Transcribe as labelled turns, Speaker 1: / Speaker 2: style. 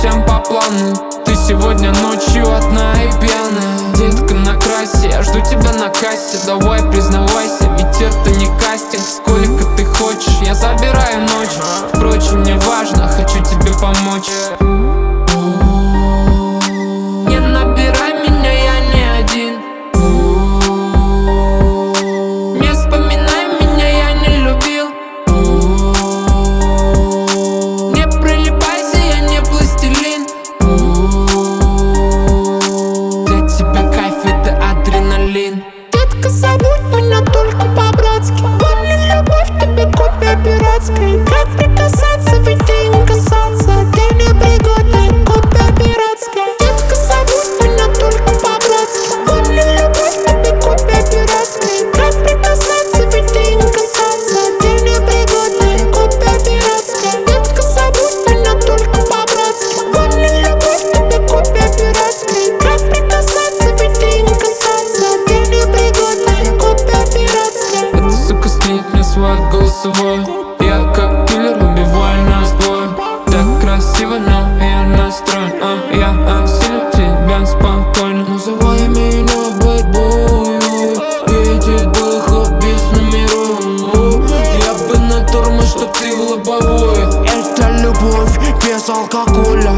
Speaker 1: совсем по плану. Ты сегодня ночью одна и пьяная. Детка, накрасься, я жду тебя на кассе. Давай признавайся, ведь это не кастинг. Сколько ты хочешь, я забираю ночь. Впрочем, не важно, хочу тебе помочь. Не набирай меня, я не один. Не вспоминай меня, я не любил. Не прилипайся, я не пластилин. Для тебя кайф — это адреналин.
Speaker 2: Детка, забудь меня только по-братски. Помни, любовь тебе копия пиратская. Как прикасаться, ведь ты им касаться. Ты непригодная, копия пиратская. Детка, забудь меня только по-братски. Помни, любовь тебе копия пиратская. Как прикасаться, ведь ты им касаться. Ты непригодная, копия пиратская. Детка, забудь меня только по-братски. Помни, любовь тебе копия пиратская. Как прикасаться, ведь ты им касаться. Ты непригодная, копия пиратская.
Speaker 1: Эта сука скинет мне свой голосовой. Я как киллер убиваю нас двое. Так красиво, но я настроен. Я осилю тебя спокойно. Называй меня бэтбою. Едет был хобби с номером. Я бы на тормоз, чтоб ты в лобовое.
Speaker 3: Это любовь без алкоголя.